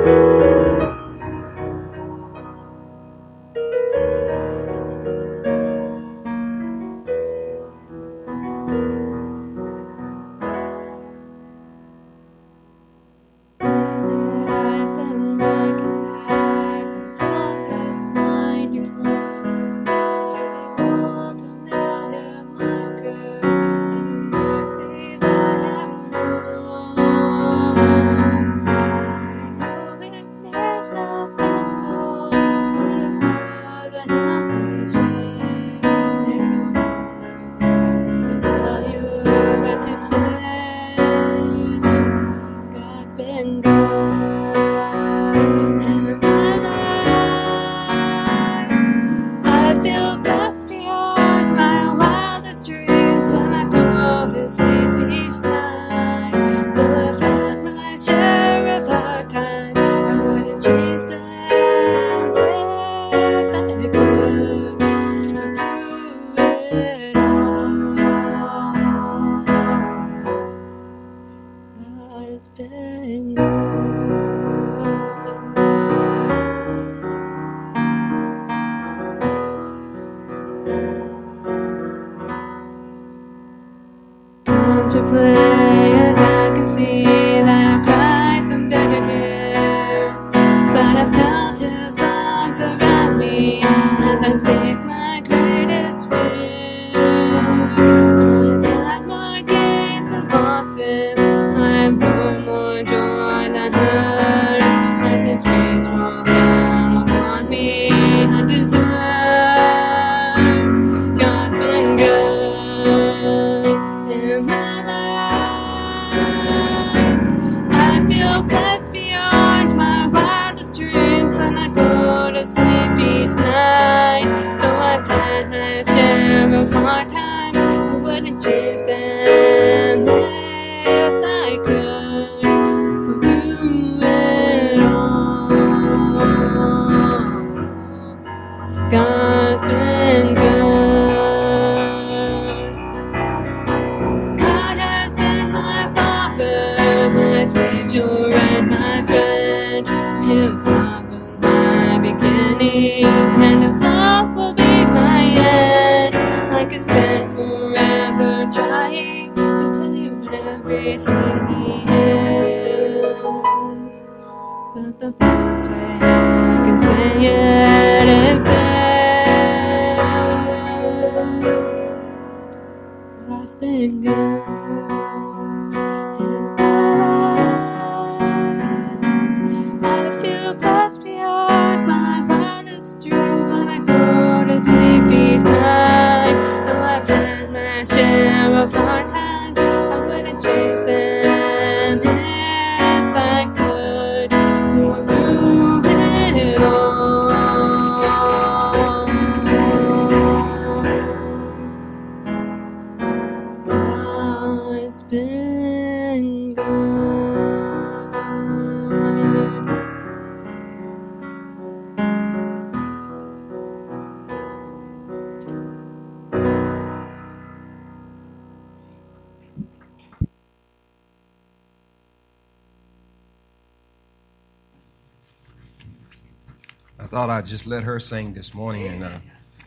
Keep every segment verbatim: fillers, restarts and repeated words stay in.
I thought I'd just let her sing this morning, and uh,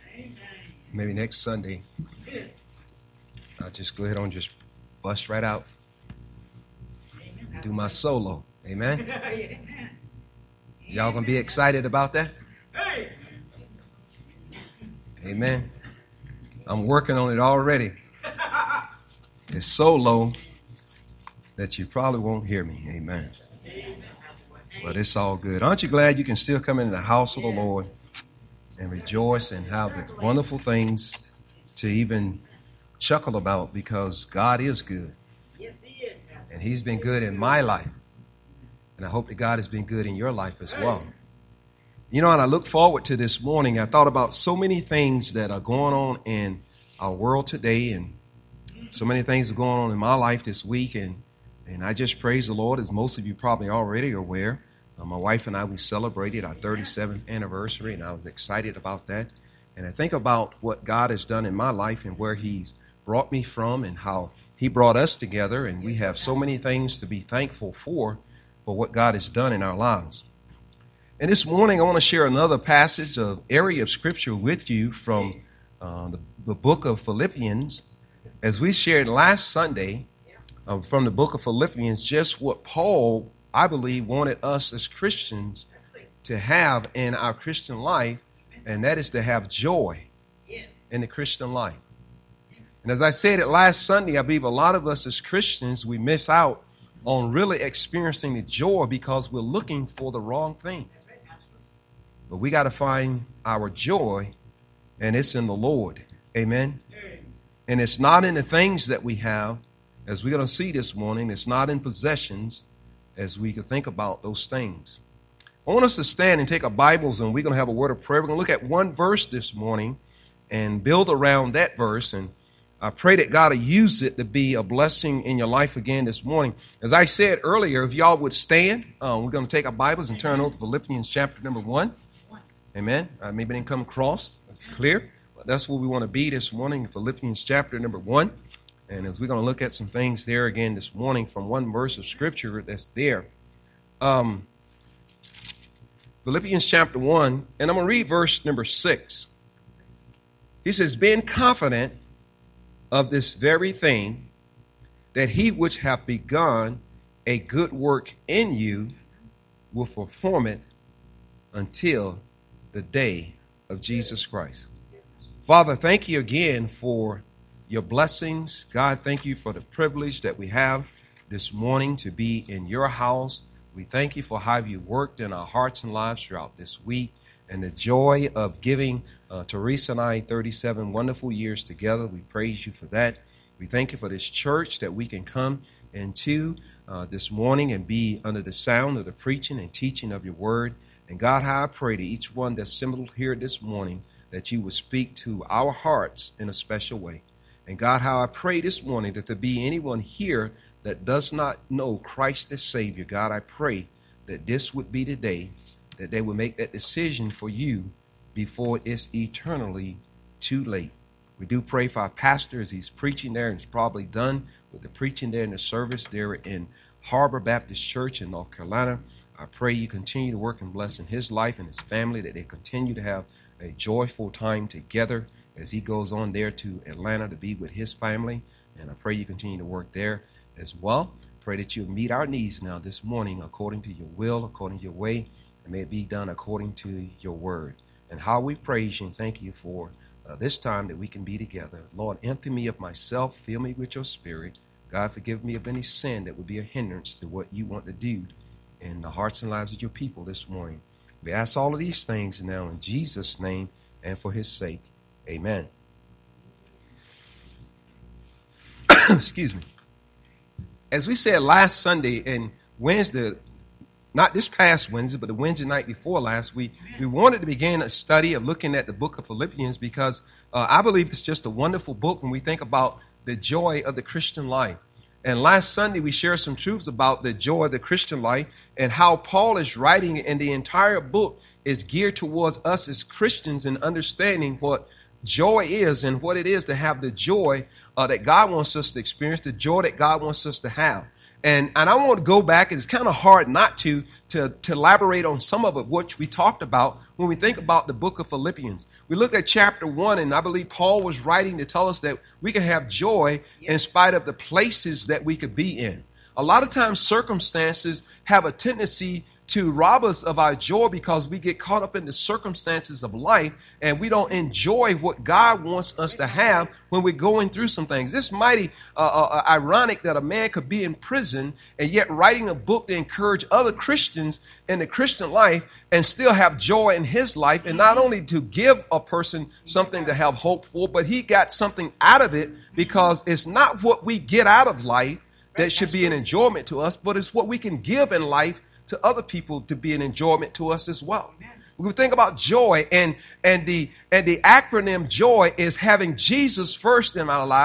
maybe next Sunday I'll just go ahead and just bust right out and do my solo. Amen? Y'all gonna be excited about that? Amen. I'm working on it already. It's so low that you probably won't hear me. Amen. But it's all good. Aren't you glad you can still come into the house of the Lord and rejoice and have the wonderful things to even chuckle about, because God is good. And he's been good in my life. And I hope that God has been good in your life as well. You know, and I look forward to this morning. I thought about so many things that are going on in our world today, and so many things are going on in my life this week. And, and I just praise the Lord, as most of you probably already are aware. Uh, my wife and I, we celebrated our thirty-seventh anniversary, and I was excited about that. And I think about what God has done in my life and where he's brought me from and how he brought us together. And we have so many things to be thankful for. for what God has done in our lives. And this morning, I want to share another passage of area of Scripture with you from uh, the, the book of Philippians. As we shared last Sunday um, from the book of Philippians, just what Paul, I believe, wanted us as Christians to have in our Christian life, and that is to have joy in the Christian life. And as I said it last Sunday, I believe a lot of us as Christians, we miss out on really experiencing the joy because we're looking for the wrong thing. But we got to find our joy, and it's in the Lord. Amen. And it's not in the things that we have, as we're going to see this morning. It's not in possessions, as we could think about those things. I want us to stand and take our Bibles, and we're going to have a word of prayer. We're going to look at one verse this morning and build around that verse. And I pray that God will use it to be a blessing in your life again this morning. As I said earlier, if y'all would stand, uh, we're going to take our Bibles and turn over to Philippians chapter number one. Amen. I maybe didn't come across. That's clear. But that's where we want to be this morning, Philippians chapter number one. And as we're going to look at some things there again this morning from one verse of Scripture that's there. Um, Philippians chapter one, and I'm going to read verse number six. He says, being confident of this very thing, that he which hath begun a good work in you will perform it until the day of Jesus Christ. Father, thank you again for your blessings. God, thank you for the privilege that we have this morning to be in your house. We thank you for how you worked in our hearts and lives throughout this week, and the joy of giving uh, Teresa and I thirty-seven wonderful years together. We praise you for that. We thank you for this church that we can come into uh, this morning and be under the sound of the preaching and teaching of your word. And God, how I pray to each one that's assembled here this morning that you would speak to our hearts in a special way. And God, how I pray this morning that there be anyone here that does not know Christ as Savior. God, I pray that this would be the day that they will make that decision for you before it's eternally too late. We do pray for our pastor as he's preaching there, and he's probably done with the preaching there in the service there in Harbor Baptist Church in North Carolina. I pray you continue to work and bless in his life and his family, that they continue to have a joyful time together as he goes on there to Atlanta to be with his family. And I pray you continue to work there as well. Pray that you meet our needs now this morning according to your will, according to your way, and may it be done according to your word. And how we praise you and thank you for uh, this time that we can be together. Lord, empty me of myself, fill me with your spirit. God, forgive me of any sin that would be a hindrance to what you want to do in the hearts and lives of your people this morning. We ask all of these things now in Jesus' name and for his sake. Amen. Excuse me. As we said last Sunday and Wednesday, not this past Wednesday, but the Wednesday night before last, we, we wanted to begin a study of looking at the book of Philippians because uh, I believe it's just a wonderful book when we think about the joy of the Christian life. And last Sunday, we shared some truths about the joy of the Christian life and how Paul is writing, and the entire book is geared towards us as Christians and understanding what joy is and what it is to have the joy uh, that God wants us to experience, the joy that God wants us to have. And and I want to go back. It's kind of hard not to, to, to elaborate on some of it, which we talked about when we think about the book of Philippians. We looked at chapter one, and I believe Paul was writing to tell us that we can have joy in spite of the places that we could be in. A lot of times circumstances have a tendency to rob us of our joy because we get caught up in the circumstances of life and we don't enjoy what God wants us to have when we're going through some things. It's mighty uh, uh, ironic that a man could be in prison and yet writing a book to encourage other Christians in the Christian life and still have joy in his life, and not only to give a person something to have hope for, but he got something out of it, because it's not what we get out of life that should be an enjoyment to us, but it's what we can give in life to other people to be an enjoyment to us as well. We think about joy, and and the and the acronym JOY is having Jesus first in our lives,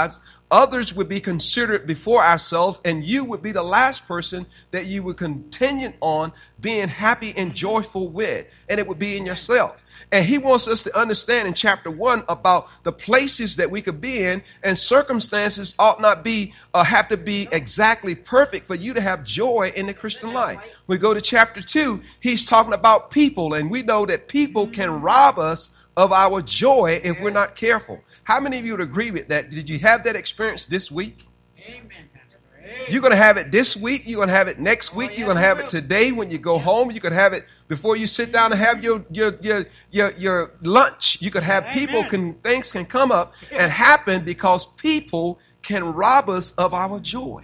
others would be considered before ourselves, and you would be the last person that you would continue on being happy and joyful with, and it would be in yourself. And he wants us to understand in chapter one about the places that we could be in, and circumstances ought not be uh, have to be exactly perfect for you to have joy in the Christian life. We go to chapter two, he's talking about people, and we know that people can rob us of our joy if we're not careful. How many of you would agree with that? Did you have that experience this week? Amen. You're going to have it this week. You're going to have it next week. You're going to have it today when you go home. You could have it before you sit down and have your your your your, your lunch. You could have people can things can come up and happen because people can rob us of our joy.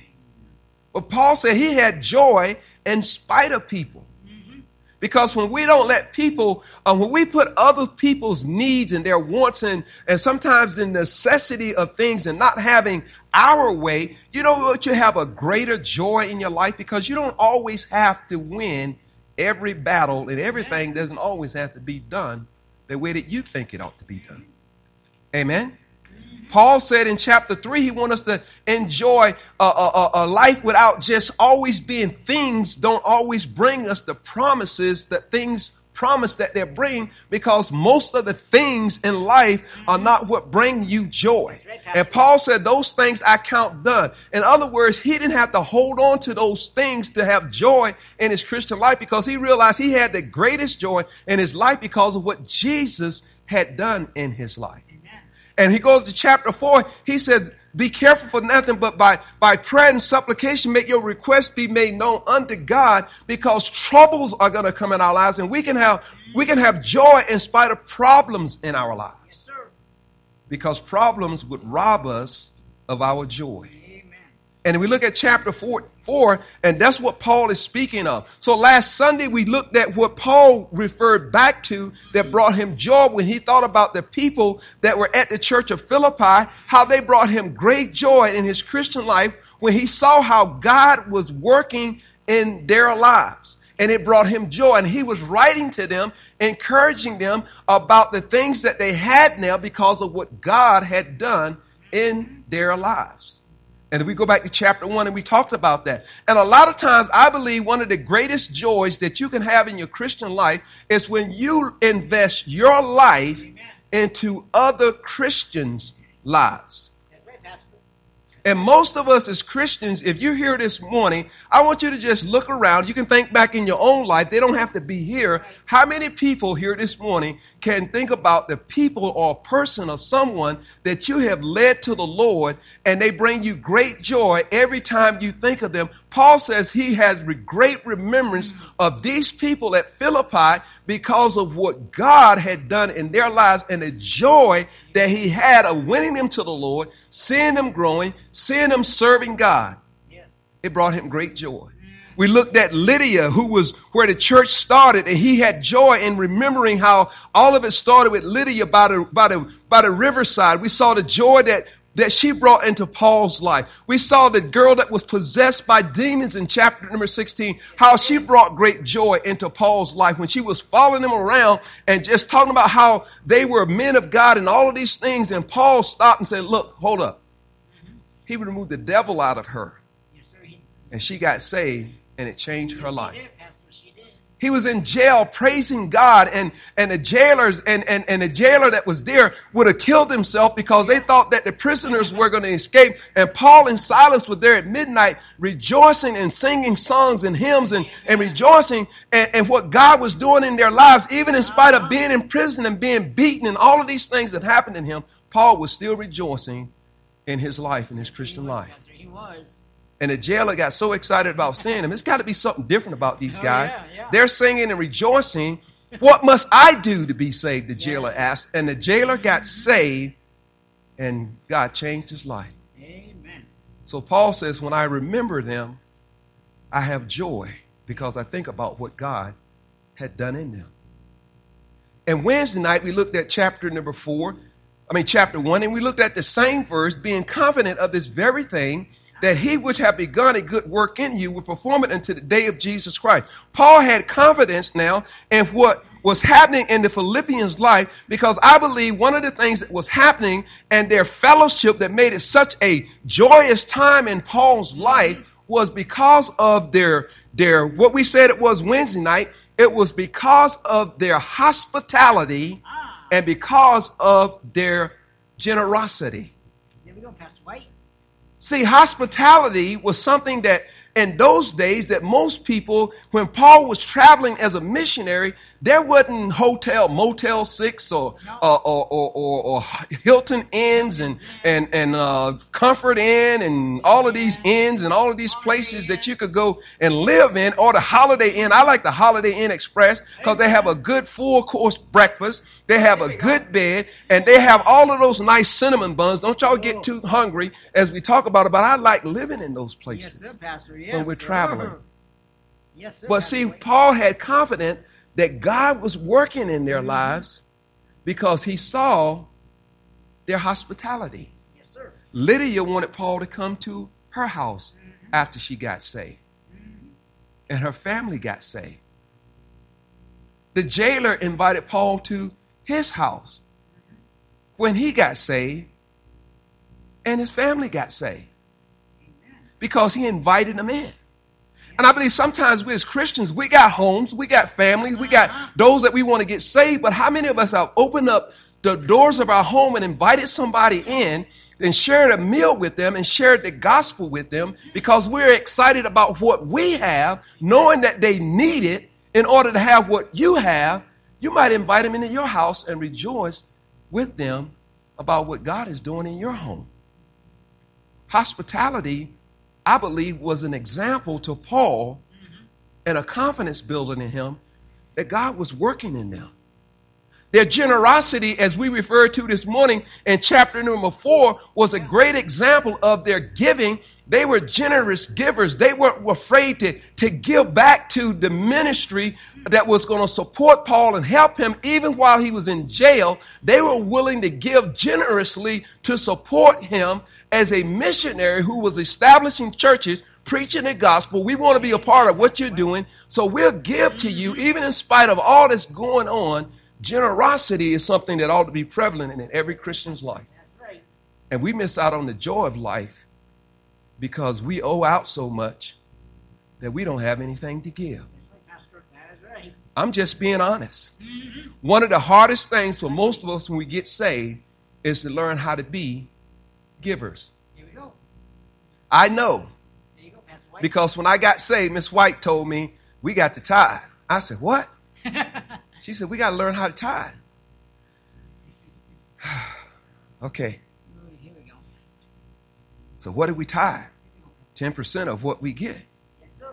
But Paul said he had joy in spite of people. Because when we don't let people, uh, when we put other people's needs and their wants and, and sometimes the necessity of things and not having our way, you know what, you have a greater joy in your life because you don't always have to win every battle, and everything doesn't always have to be done the way that you think it ought to be done. Amen? Paul said in chapter three, he wants us to enjoy a, a, a life without just always being things don't always bring us the promises that things promise that they're bringing, because most of the things in life are not what bring you joy. And Paul said those things I count done. In other words, he didn't have to hold on to those things to have joy in his Christian life because he realized he had the greatest joy in his life because of what Jesus had done in his life. And he goes to chapter four. He said, be careful for nothing, but by, by prayer and supplication, make your requests be made known unto God, because troubles are going to come in our lives. And we can have, we can have joy in spite of problems in our lives. Yes, sir. Because problems would rob us of our joy. And we look at chapter four, four, and that's what Paul is speaking of. So last Sunday, we looked at what Paul referred back to that brought him joy when he thought about the people that were at the church of Philippi, how they brought him great joy in his Christian life when he saw how God was working in their lives. And it brought him joy. And he was writing to them, encouraging them about the things that they had now because of what God had done in their lives. And we go back to chapter one and we talked about that. And a lot of times I believe one of the greatest joys that you can have in your Christian life is when you invest your life Amen. Into other Christians' lives. And most of us as Christians, if you're here this morning, I want you to just look around. You can think back in your own life. They don't have to be here. How many people here this morning can think about the people or a person or someone that you have led to the Lord, and they bring you great joy every time you think of them? Paul says he has great remembrance of these people at Philippi because of what God had done in their lives and the joy that he had of winning them to the Lord, seeing them growing, seeing them serving God. Yes. It brought him great joy. We looked at Lydia, who was where the church started, and he had joy in remembering how all of it started with Lydia by the, by the, by the riverside. We saw the joy that that she brought into Paul's life. We saw the girl that was possessed by demons in chapter number sixteen, how she brought great joy into Paul's life when she was following them around and just talking about how they were men of God and all of these things. And Paul stopped and said, look, hold up. He removed the devil out of her. And she got saved, and it changed her life. He was in jail praising God, and, and the jailers and, and, and the jailer that was there would have killed himself because they thought that the prisoners were going to escape. And Paul and Silas were there at midnight rejoicing and singing songs and hymns and, and rejoicing and, and what God was doing in their lives. Even in spite of being in prison and being beaten and all of these things that happened in him, Paul was still rejoicing in his life, in his Christian life. He was. And the jailer got so excited about seeing him. It's got to be something different about these guys. Oh, yeah, yeah. They're singing and rejoicing. What must I do to be saved? The jailer asked. And the jailer got saved, and God changed his life. Amen. So Paul says, when I remember them, I have joy because I think about what God had done in them. And Wednesday night, we looked at chapter number four. I mean, chapter one. And we looked at the same verse, being confident of this very thing, that he which have begun a good work in you will perform it until the day of Jesus Christ. Paul had confidence now in what was happening in the Philippians' life, because I believe one of the things that was happening and their fellowship that made it such a joyous time in Paul's life was because of their, their what we said it was Wednesday night. It was because of their hospitality and because of their generosity. There we go, Pastor White. See, hospitality was something that in those days that most people, when Paul was traveling as a missionary, there wasn't hotel, Motel Six or No. uh, or, or, or, or Hilton Inns and and and uh, Comfort Inn and all of these inns and all of these places that you could go and live in, or the Holiday Inn. I like the Holiday Inn Express because they have a good full course breakfast, they have a good bed, and they have all of those nice cinnamon buns. Don't y'all get too hungry as we talk about it, but I like living in those places. Yes, sir, Pastor. Yes, when we're sir. traveling. Yes, sir. But Pastor see, White. Paul had confidence that God was working in their lives because he saw their hospitality. Yes, sir. Lydia wanted Paul to come to her house after she got saved, and her family got saved. The jailer invited Paul to his house when he got saved, and his family got saved because he invited them in. And I believe sometimes we as Christians, we got homes, we got families, we got those that we want to get saved. But how many of us have opened up the doors of our home and invited somebody in and shared a meal with them and shared the gospel with them because we're excited about what we have, knowing that they need it in order to have what you have? You might invite them into your house and rejoice with them about what God is doing in your home. Hospitality, I believe, was an example to Paul and a confidence building in him that God was working in them. Their generosity, as we referred to this morning in chapter number four, was a great example of their giving. They were generous givers. They weren't afraid to, to give back to the ministry that was going to support Paul and help him even while he was in jail. They were willing to give generously to support him as a missionary who was establishing churches, preaching the gospel. We want to be a part of what you're doing, so we'll give to you even in spite of all that's going on. Generosity is something that ought to be prevalent in every Christian's life. That's right. And we miss out on the joy of life because we owe out so much that we don't have anything to give. That's right, Pastor. That is right. I'm just being honest. One of the hardest things for most of us when we get saved is to learn how to be givers. Here we go. I know There you go, Pastor White. because when I got saved, Miss White told me we got to tithe. I said, what? She said, we got to learn how to tithe. Okay. Here we go. So what do we tithe? ten percent of what we get. Yes, sir.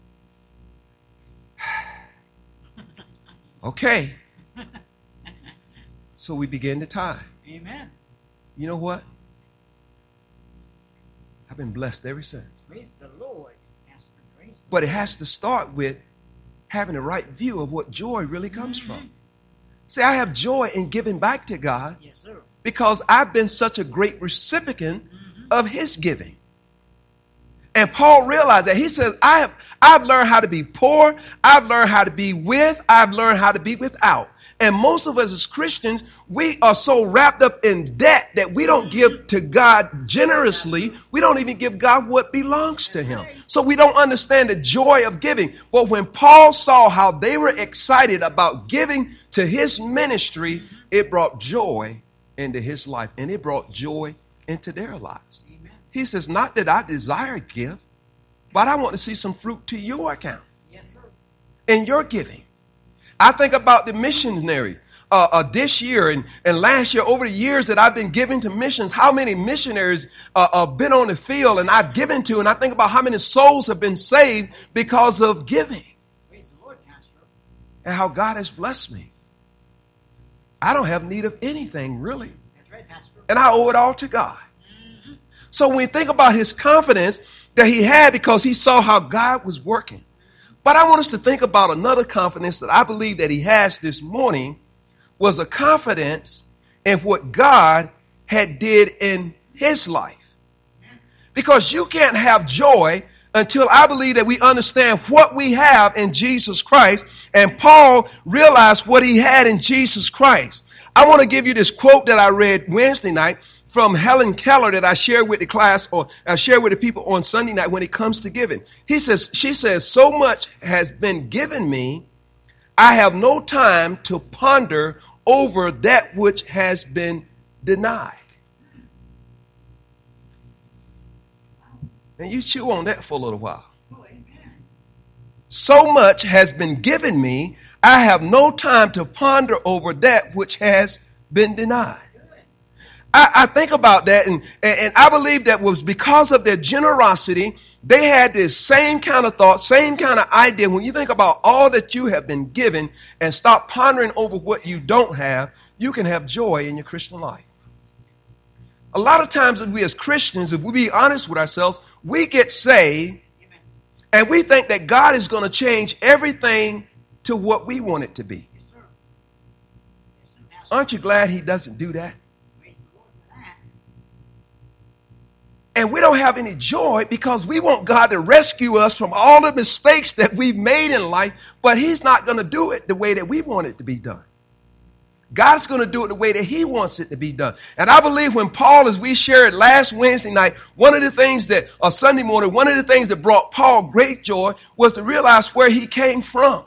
Okay. So we begin to tithe. Amen. You know what? I've been blessed ever since. Praise the Lord. Pastor, praise the But it has to start with having the right view of what joy really comes from. See, I have joy in giving back to God Yes, sir. because I've been such a great recipient of his giving. And Paul realized that. He says, I have, I've learned how to be poor. I've learned how to be with. I've learned how to be without. And most of us as Christians, we are so wrapped up in debt that we don't give to God generously. We don't even give God what belongs to him. So we don't understand the joy of giving. But when Paul saw how they were excited about giving to his ministry, it brought joy into his life, and it brought joy into their lives. Amen. He says, not that I desire gift, but I want to see some fruit to your account Yes, sir. in your giving. I think about the missionaries uh, uh, this year and, and last year, over the years that I've been giving to missions, how many missionaries uh, have been on the field and I've given to, and I think about how many souls have been saved because of giving Praise the Lord, Pastor. and how God has blessed me. I don't have need of anything, really, That's right, Pastor. and I owe it all to God. So when we think about his confidence that he had because he saw how God was working. But I want us to think about another confidence that I believe that he has this morning was a confidence in what God had did in his life. Because you can't have joy until I believe that we understand what we have in Jesus Christ. And Paul realized what he had in Jesus Christ. I want to give you this quote that I read Wednesday night from Helen Keller that I shared with the class, or I shared with the people on Sunday night when it comes to giving. He says, she says, so much has been given me, I have no time to ponder over that which has been denied. And you chew on that for a little while. So much has been given me, I have no time to ponder over that which has been denied. I, I think about that, and, and, and I believe that was because of their generosity. They had this same kind of thought, same kind of idea. When you think about all that you have been given and stop pondering over what you don't have, you can have joy in your Christian life. A lot of times, if we as Christians, if we be honest with ourselves, we get saved and we think that God is going to change everything to what we want it to be. Yes, sir. Yes, sir, Pastor. Aren't you glad he doesn't do that? Praise the Lord for that. And we don't have any joy because we want God to rescue us from all the mistakes that we've made in life, but he's not going to do it the way that we want it to be done. God's going to do it the way that he wants it to be done. And I believe when Paul, as we shared last Wednesday night, one of the things that, or Sunday morning, one of the things that brought Paul great joy was to realize where he came from.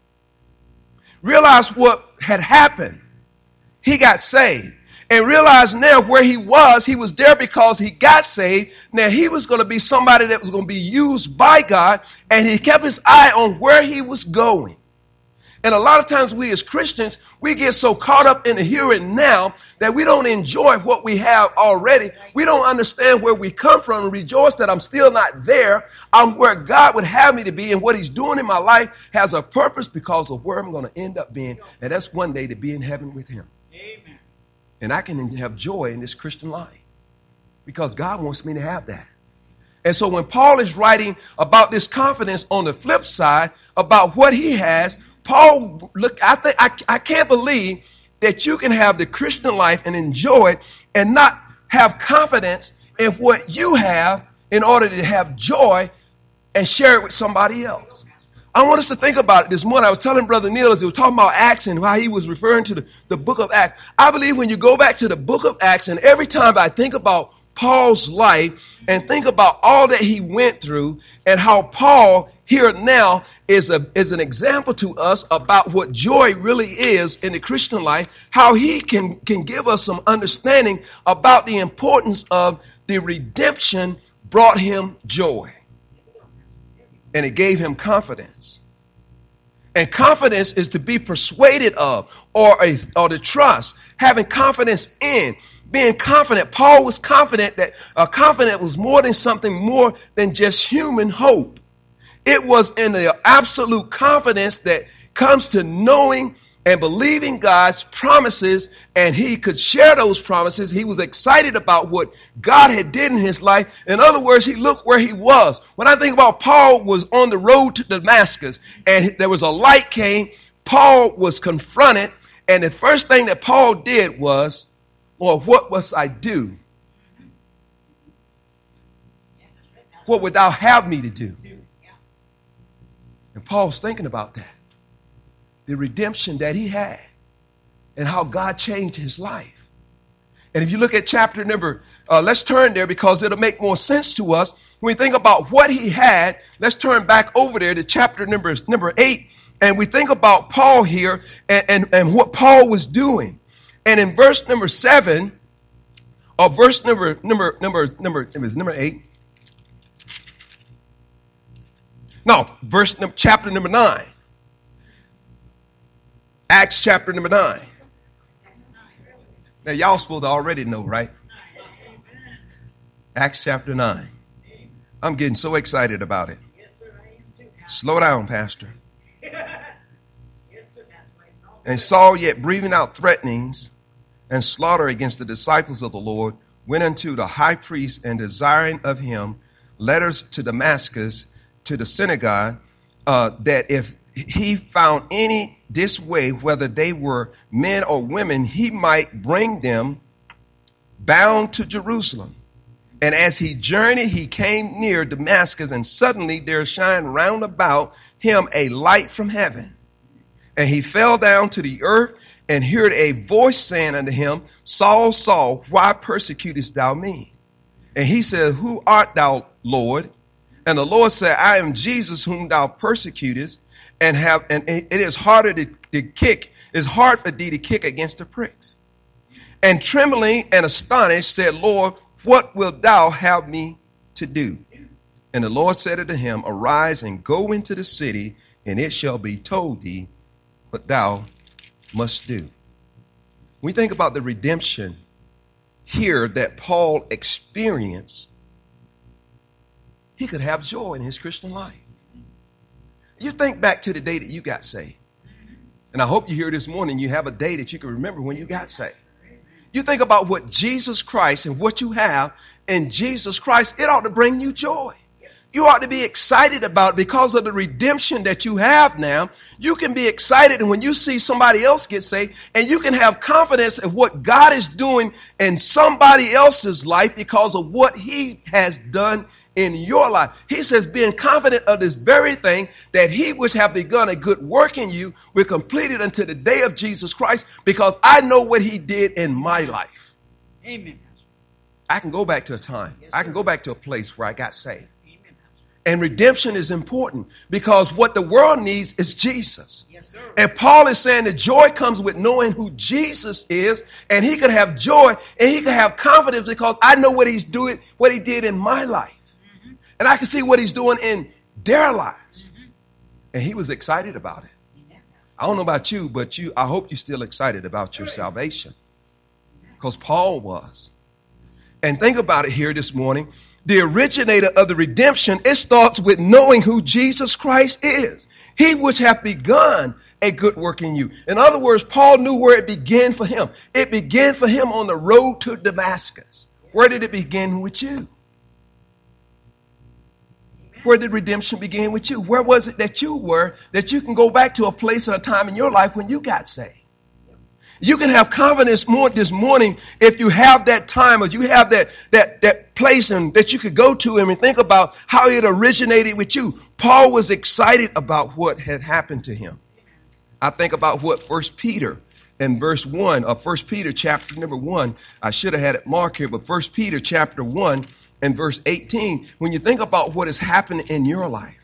Realize what had happened. He got saved. And realize now where he was, he was there because he got saved. Now he was going to be somebody that was going to be used by God, and he kept his eye on where he was going. And a lot of times we as Christians, we get so caught up in the here and now that we don't enjoy what we have already. We don't understand where we come from and rejoice that I'm still not there. I'm where God would have me to be, and what he's doing in my life has a purpose because of where I'm going to end up being. And that's one day to be in heaven with him. Amen. And I can have joy in this Christian life because God wants me to have that. And so when Paul is writing about this confidence on the flip side about what he has, Paul, look, I think I, I can't believe that you can have the Christian life and enjoy it and not have confidence in what you have in order to have joy and share it with somebody else. I want us to think about it this morning. I was telling Brother Neil as he was talking about Acts and how he was referring to the, the book of Acts. I believe when you go back to the book of Acts, and every time I think about Paul's life and think about all that he went through and how Paul here now is a is an example to us about what joy really is in the Christian life, how he can, can give us some understanding about the importance of the redemption brought him joy. And it gave him confidence. And confidence is to be persuaded of or, a, or to trust, having confidence in. Being confident, Paul was confident that uh, confident was more than something more than just human hope. It was in the absolute confidence that comes to knowing and believing God's promises, and he could share those promises. He was excited about what God had did in his life. In other words, he looked where he was. When I think about Paul was on the road to Damascus, and there was a light came, Paul was confronted, and the first thing that Paul did was, Lord, what must I do? What would thou have me to do? And Paul's thinking about that. The redemption that he had and how God changed his life. And if you look at chapter number, uh, let's turn there because it'll make more sense to us. When we think about what he had, let's turn back over there to chapter number, number eight. And we think about Paul here and, and, and what Paul was doing. And in verse number seven, or verse number number number number it was number eight. No, verse number, chapter number nine. Acts chapter number nine. Now y'all supposed to already know, right? Acts chapter nine. I'm getting so excited about it. Slow down, Pastor. And Saul, yet breathing out threatenings and slaughter against the disciples of the Lord, went unto the high priest and desiring of him letters to Damascus, to the synagogue, uh, that if he found any this way, whether they were men or women, he might bring them bound to Jerusalem. And as he journeyed, he came near Damascus, and suddenly there shined round about him a light from heaven. And he fell down to the earth and heard a voice saying unto him, Saul, Saul, why persecutest thou me? And he said, Who art thou, Lord? And the Lord said, I am Jesus whom thou persecutest, and have and it is harder to, to kick, it's hard for thee to kick against the pricks. And trembling and astonished said, Lord, what wilt thou have me to do? And the Lord said unto him, Arise and go into the city, and it shall be told thee what thou must do. When we think about the redemption here that Paul experienced, he could have joy in his Christian life. You think back to the day that you got saved. And I hope you hear this morning, you have a day that you can remember when you got saved. You think about what Jesus Christ and what you have in Jesus Christ, it ought to bring you joy. You ought to be excited about it because of the redemption that you have now. You can be excited and when you see somebody else get saved, and you can have confidence in what God is doing in somebody else's life because of what he has done in your life. He says, being confident of this very thing, that he which have begun a good work in you will complete it until the day of Jesus Christ, because I know what he did in my life. Amen. I can go back to a time. Yes, I can sir. go back to a place where I got saved. Amen. And redemption is important because what the world needs is Jesus. Yes, sir. And Paul is saying that joy comes with knowing who Jesus is, and he could have joy and he could have confidence because I know what he's doing, what he did in my life. Mm-hmm. And I can see what he's doing in their lives. Mm-hmm. And he was excited about it. Amen. I don't know about you, but you, I hope you're still excited about your salvation because Paul was. And think about it here this morning. The originator of the redemption, it starts with knowing who Jesus Christ is. He which hath begun a good work in you. In other words, Paul knew where it began for him. It began for him on the road to Damascus. Where did it begin with you? Where did redemption begin with you? Where was it that you were that you can go back to a place and a time in your life when you got saved? You can have confidence more this morning if you have that time or you have that that that place and that you could go to and think about how it originated with you. Paul was excited about what had happened to him. I think about what First Peter in verse one, or First Peter chapter number one. I should have had it marked here, but First Peter chapter one and verse eighteen. When you think about what has happened in your life,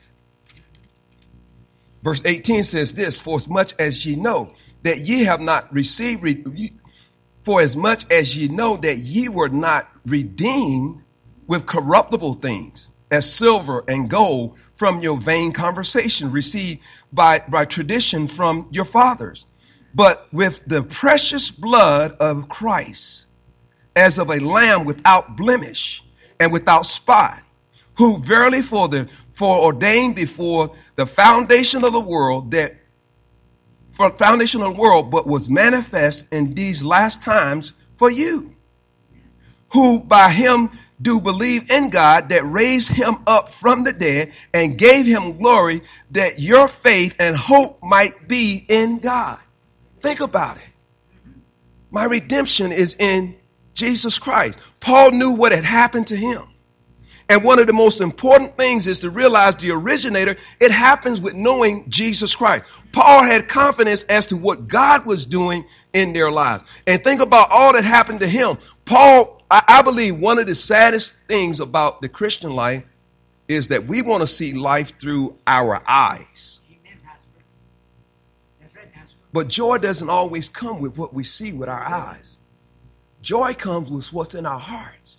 verse eighteen says this: For as much as ye know that ye have not received, re- for as much as ye know that ye were not redeemed with corruptible things, as silver and gold, from your vain conversation received by, by tradition from your fathers, but with the precious blood of Christ, as of a lamb without blemish and without spot, who verily for the foreordained before the foundation of the world, that for foundation of the world, but was manifest in these last times for you, who by him do believe in God, that raised him up from the dead and gave him glory, that your faith and hope might be in God. Think about it. My redemption is in Jesus Christ. Paul knew what had happened to him. And one of the most important things is to realize the originator, it happens with knowing Jesus Christ. Paul had confidence as to what God was doing in their lives. And think about all that happened to him. Paul, I, I believe one of the saddest things about the Christian life is that we want to see life through our eyes. Amen, Pastor. That's right, Pastor. But joy doesn't always come with what we see with our eyes. Joy comes with what's in our hearts.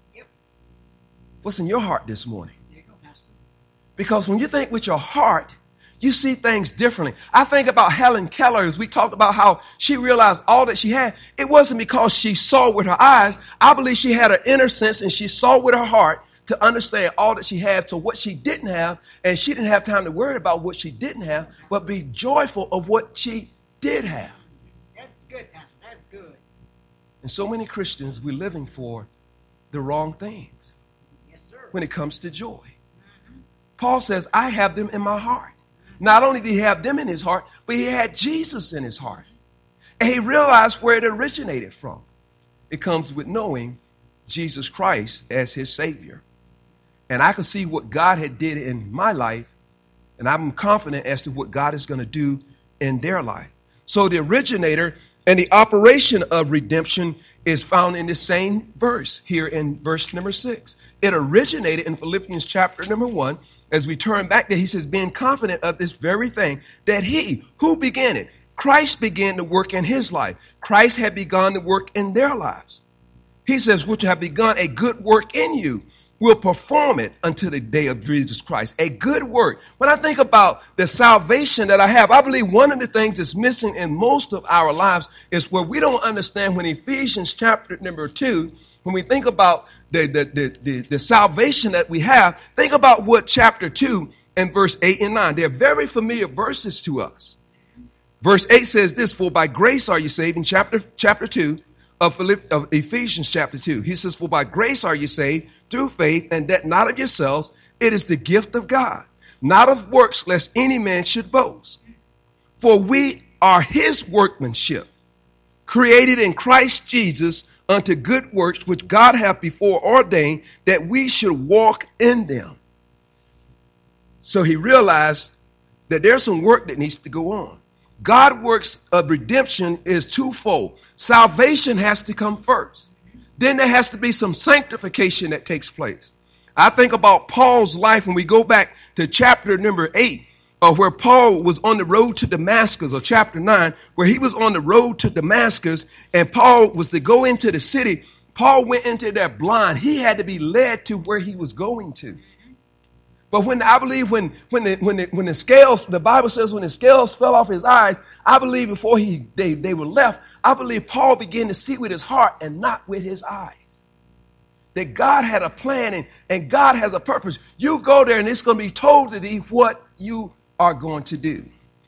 What's in your heart this morning? There you go, Pastor. Because when you think with your heart, you see things differently. I think about Helen Keller, as we talked about how she realized all that she had. It wasn't because she saw with her eyes. I believe she had an inner sense and she saw with her heart to understand all that she had. So what she didn't have, and she didn't have time to worry about what she didn't have, but be joyful of what she did have. That's good, Pastor. That's good. And so many Christians, we're living for the wrong things when it comes to joy. Mm-hmm. Paul says, I have them in my heart. Not only did he have them in his heart, but he had Jesus in his heart. And he realized where it originated from. It comes with knowing Jesus Christ as his Savior. And I could see what God had did in my life, and I'm confident as to what God is going to do in their life. So the originator and the operation of redemption is found in the same verse here in verse number six. It originated in Philippians chapter number one. As we turn back there, he says, being confident of this very thing, that he who began it, Christ began to work in his life. Christ had begun to work in their lives. He says, which have begun a good work in you, will perform it until the day of Jesus Christ. A good work. When I think about the salvation that I have, I believe one of the things that's missing in most of our lives is where we don't understand when Ephesians chapter number two, when we think about the, the, the, the, the salvation that we have, think about what chapter two and verse eight and nine. They're very familiar verses to us. Verse eight says this, for by grace are you saved, in chapter, chapter two of, Philipp, of Ephesians chapter two. He says, for by grace are you saved through faith, and that not of yourselves, it is the gift of God, not of works, lest any man should boast. For we are his workmanship, created in Christ Jesus unto good works, which God hath before ordained that we should walk in them. So he realized that there's some work that needs to go on. God's works of redemption is twofold. Salvation has to come first. Then there has to be some sanctification that takes place. I think about Paul's life when we go back to chapter number eight, or where Paul was on the road to Damascus, or chapter nine, where he was on the road to Damascus, and Paul was to go into the city. Paul went into there blind. He had to be led to where he was going to. But when I believe when when the, when the, when the scales, the Bible says when the scales fell off his eyes, I believe before he they, they were left, I believe Paul began to see with his heart and not with his eyes. That God had a plan and, and God has a purpose. You go there and it's going to be told to thee what you are going to do.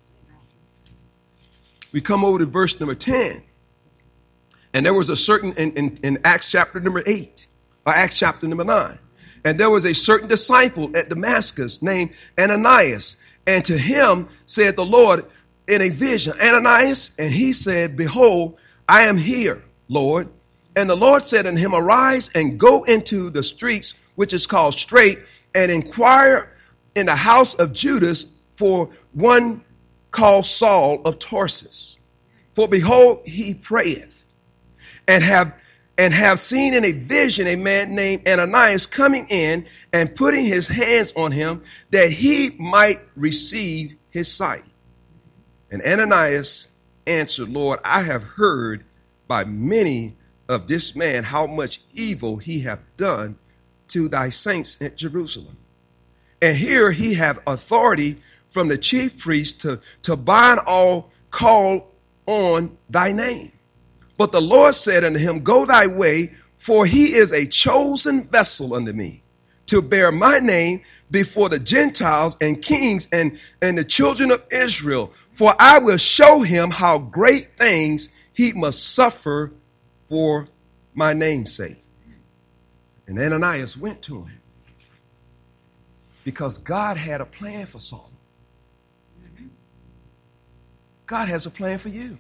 We come over to verse number ten. And there was a certain, in, in, in Acts chapter number eight, or Acts chapter number nine. And there was a certain disciple at Damascus named Ananias. And to him said the Lord in a vision, Ananias, and he said, behold, I am here, Lord. And the Lord said unto him, arise and go into the streets, which is called Straight, and inquire in the house of Judas for one called Saul of Tarsus. For behold, he prayeth, and have and have seen in a vision a man named Ananias coming in and putting his hands on him that he might receive his sight. And Ananias answered, Lord, I have heard by many of this man how much evil he hath done to thy saints at Jerusalem. And here he hath authority from the chief priest to, to bind all call on thy name. But the Lord said unto him, go thy way, for he is a chosen vessel unto me, to bear my name before the Gentiles and kings and, and the children of Israel. For I will show him how great things he must suffer for my name's sake. And Ananias went to him because God had a plan for Saul. God has a plan for you.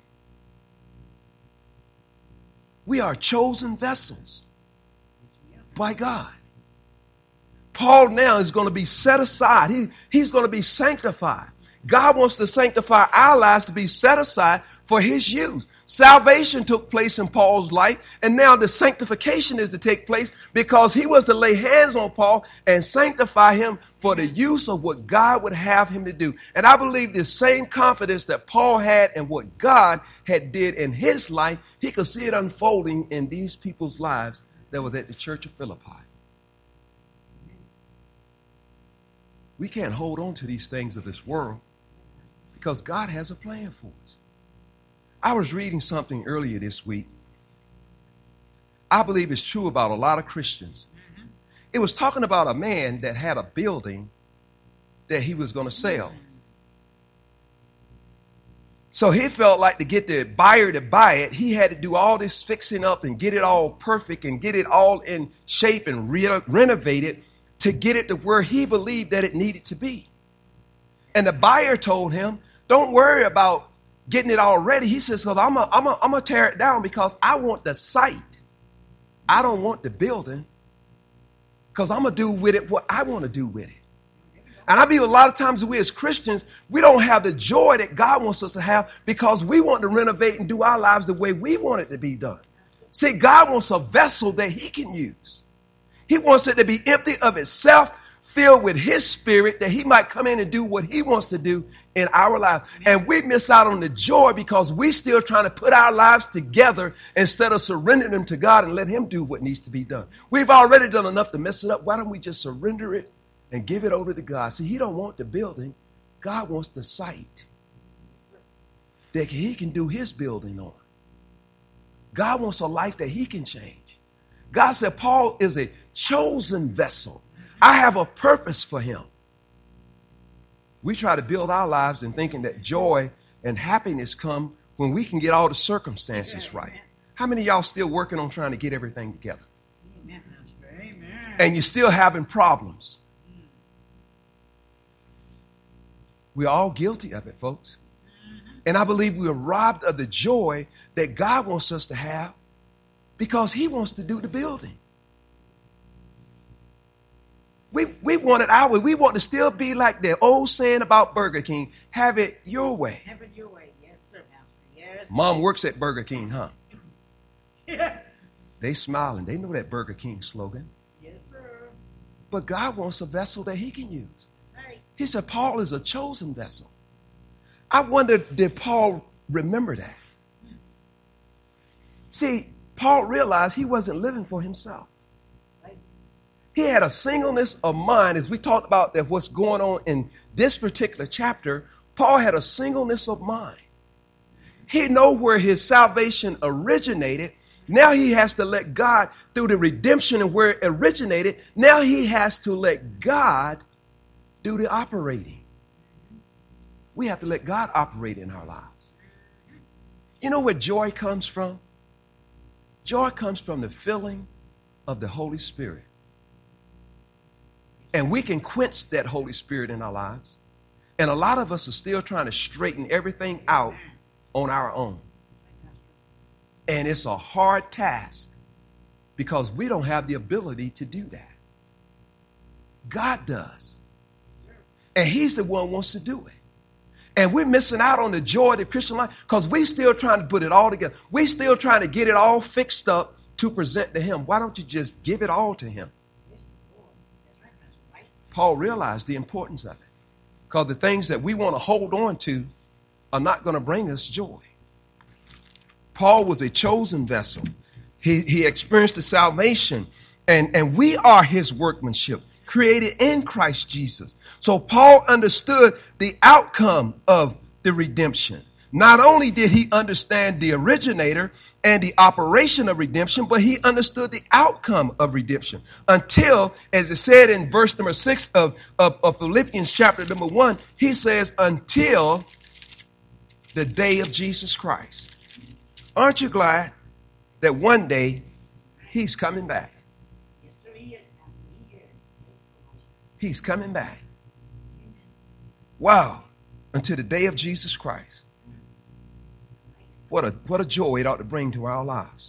We are chosen vessels by God. Paul now is going to be set aside. He, he's going to be sanctified. God wants to sanctify our lives to be set aside for his use. Salvation took place in Paul's life, and now the sanctification is to take place because he was to lay hands on Paul and sanctify him for the use of what God would have him to do. And I believe the same confidence that Paul had in what God had did in his life, he could see it unfolding in these people's lives that was at the church of Philippi. We can't hold on to these things of this world because God has a plan for us. I was reading something earlier this week. I believe it's true about a lot of Christians. Mm-hmm. It was talking about a man that had a building that he was going to sell. So he felt like to get the buyer to buy it, he had to do all this fixing up and get it all perfect and get it all in shape and re- renovate it to get it to where he believed that it needed to be. And the buyer told him, don't worry about getting it all ready. He says, because I'm going I'm I'm to tear it down because I want the site I don't want the building because I'm going to do with it what I want to do with it. And I believe a lot of times we as Christians, we don't have the joy that God wants us to have because we want to renovate and do our lives the way we want it to be done. See, God wants a vessel that he can use. He wants it to be empty of itself, filled with his spirit, that he might come in and do what he wants to do in our lives. And we miss out on the joy because we still trying to put our lives together instead of surrendering them to God and let him do what needs to be done. We've already done enough to mess it up. Why don't we just surrender it and give it over to God? See, he don't want the building. God wants the site that he can do his building on. God wants a life that he can change. God said Paul is a chosen vessel. I have a purpose for him. We try to build our lives and thinking that joy and happiness come when we can get all the circumstances right. How many of y'all still working on trying to get everything together? Amen. Amen. And you're still having problems. We're all guilty of it, folks. And I believe we are robbed of the joy that God wants us to have because he wants to do the building. We, we want it our way. We want to still be like the old saying about Burger King, have it your way. Have it your way. Yes, sir, Pastor. Yes. Mom works at Burger King, huh? Yeah. They smiling. They know that Burger King slogan. Yes, sir. But God wants a vessel that he can use. Right. He said Paul is a chosen vessel. I wonder, did Paul remember that? See, Paul realized he wasn't living for himself. Right. He had a singleness of mind, as we talked about that what's going on in this particular chapter. Paul had a singleness of mind. He knew where his salvation originated. Now he has to let God, through the redemption and where it originated, now he has to let God do the operating. We have to let God operate in our lives. You know where joy comes from? Joy comes from the filling of the Holy Spirit. And we can quench that Holy Spirit in our lives. And a lot of us are still trying to straighten everything out on our own. And it's a hard task because we don't have the ability to do that. God does. And he's the one who wants to do it. And we're missing out on the joy of the Christian life because we still trying to put it all together. We still trying to get it all fixed up to present to him. Why don't you just give it all to him? Paul realized the importance of it because the things that we want to hold on to are not going to bring us joy. Paul was a chosen vessel. He, he experienced the salvation, and, and we are his workmanship, created in Christ Jesus. So Paul understood the outcome of the redemption. Not only did he understand the originator and the operation of redemption, but he understood the outcome of redemption until, as it said in verse number six of, of, of Philippians chapter number one, he says, until the day of Jesus Christ. Aren't you glad that one day he's coming back? Yes, sir, he is. He is. He's coming back. Wow. Until the day of Jesus Christ. What a, what a joy it ought to bring to our lives.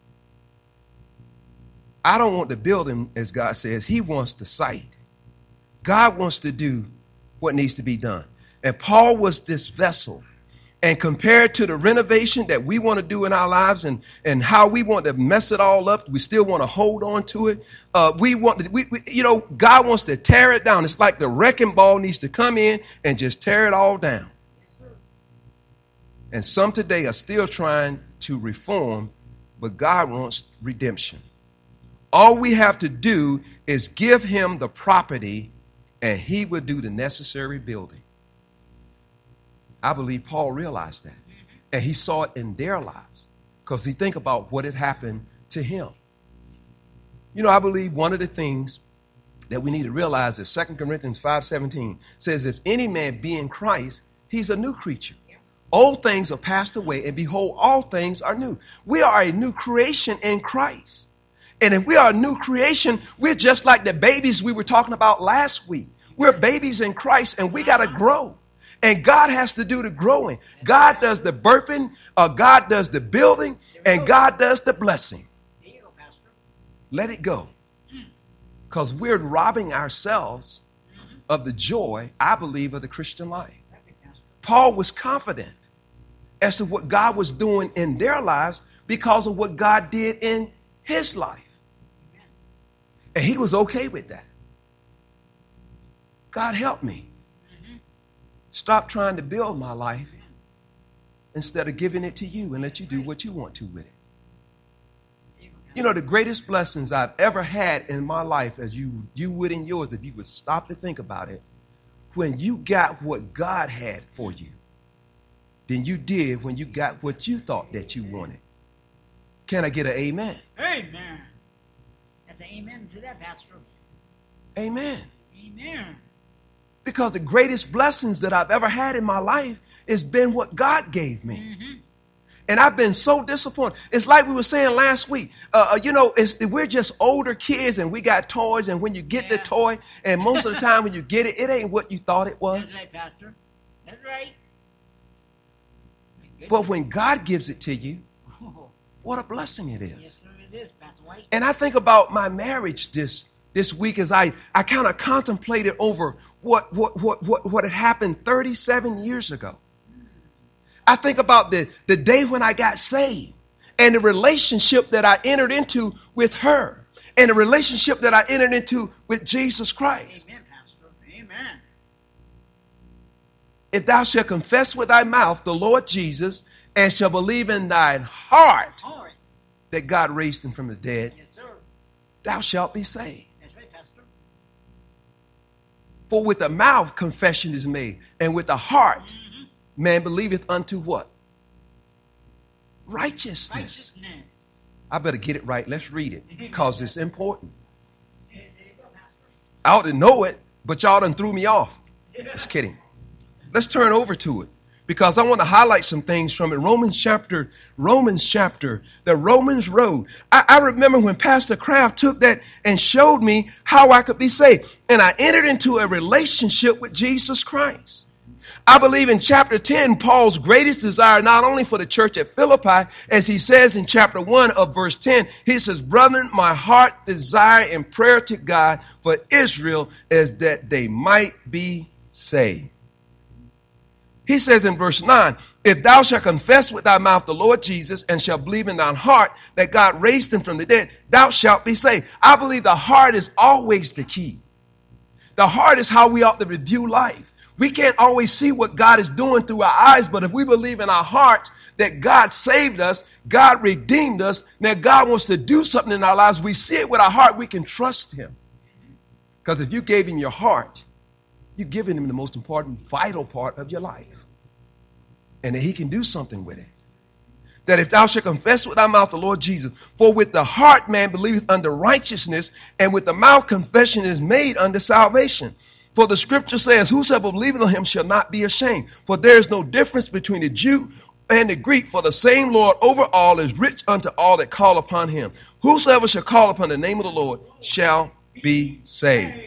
I don't want the building, as God says. He wants the site. God wants to do what needs to be done. And Paul was this vessel. And compared to the renovation that we want to do in our lives and, and how we want to mess it all up, we still want to hold on to it. Uh, we want to, we, we, you know, God wants to tear it down. It's like the wrecking ball needs to come in and just tear it all down. Yes, sir. And some today are still trying to reform, but God wants redemption. All we have to do is give him the property and he will do the necessary building. I believe Paul realized that. And he saw it in their lives. Because he think about what had happened to him. You know, I believe one of the things that we need to realize is Second Corinthians five seventeen says, if any man be in Christ, he's a new creature. Old things are passed away, and behold, all things are new. We are a new creation in Christ. And if we are a new creation, we're just like the babies we were talking about last week. We're babies in Christ, and we got to grow. And God has to do the growing. God does the birthing, uh, God does the building, and God does the blessing. Let it go. Because we're robbing ourselves of the joy, I believe, of the Christian life. Paul was confident as to what God was doing in their lives because of what God did in his life. And he was okay with that. God help me. Stop trying to build my life instead of giving it to you and let you do what you want to with it. You know, the greatest blessings I've ever had in my life, as you, you would in yours, if you would stop to think about it, when you got what God had for you, than you did when you got what you thought that you wanted. Can I get an amen? Amen. That's an amen to that, Pastor. Amen. Amen. Because the greatest blessings that I've ever had in my life has been what God gave me. Mm-hmm. And I've been so disappointed. It's like we were saying last week. Uh, you know, it's, we're just older kids and we got toys. And when you get yeah. the toy, and most of the time when you get it, it ain't what you thought it was. That's right, Pastor. That's right. But when God gives it to you, what a blessing it is. Yes, sir, it is, Pastor White. And I think about my marriage this this week as I, I kind of contemplated over what, what, what, what, what had happened thirty-seven years ago. I think about the, the day when I got saved and the relationship that I entered into with her and the relationship that I entered into with Jesus Christ. Amen, Pastor. Amen. If thou shalt confess with thy mouth the Lord Jesus and shalt believe in thine heart Heart. that God raised him from the dead, Yes, sir. thou shalt be saved. That's right, Pastor. For with the mouth confession is made, and with the heart mm-hmm. man believeth unto what? Righteousness. Righteousness. I better get it right. Let's read it because it's important. I ought to know it, but y'all done threw me off. Just kidding. Let's turn over to it because I want to highlight some things from it. Romans chapter, Romans chapter, the Romans road. I, I remember when Pastor Kraft took that and showed me how I could be saved. And I entered into a relationship with Jesus Christ. I believe in chapter ten, Paul's greatest desire, not only for the church at Philippi, as he says in chapter one of verse ten, he says, brethren, my heart desire and prayer to God for Israel is that they might be saved. He says in verse nine, if thou shalt confess with thy mouth the Lord Jesus and shalt believe in thine heart that God raised him from the dead, thou shalt be saved. I believe the heart is always the key. The heart is how we ought to review life. We can't always see what God is doing through our eyes, but if we believe in our hearts that God saved us, God redeemed us, that God wants to do something in our lives, we see it with our heart, we can trust him. Because if you gave him your heart, you've given him the most important, vital part of your life. And that he can do something with it. That if thou shalt confess with thy mouth the Lord Jesus, for with the heart man believeth unto righteousness, and with the mouth confession is made unto salvation. For the scripture says, whosoever believeth on him shall not be ashamed. For there is no difference between the Jew and the Greek, for the same Lord over all is rich unto all that call upon him. Whosoever shall call upon the name of the Lord shall be saved.